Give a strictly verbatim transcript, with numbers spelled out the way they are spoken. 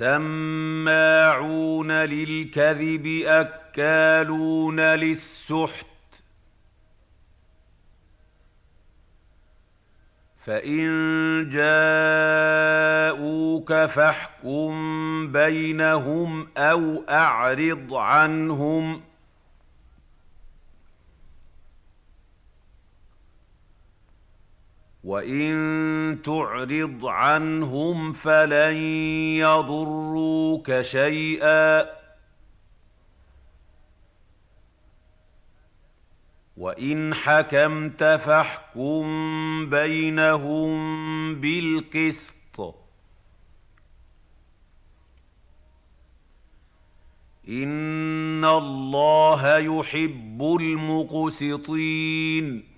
سماعون للكذب أكالون للسحت فإن جاءوك فاحكم بينهم أو أعرض عنهم وإن تعرض عنهم فلن يضروك شيئا وإن حكمت فاحكم بينهم بالقسط إن الله يحب المقسطين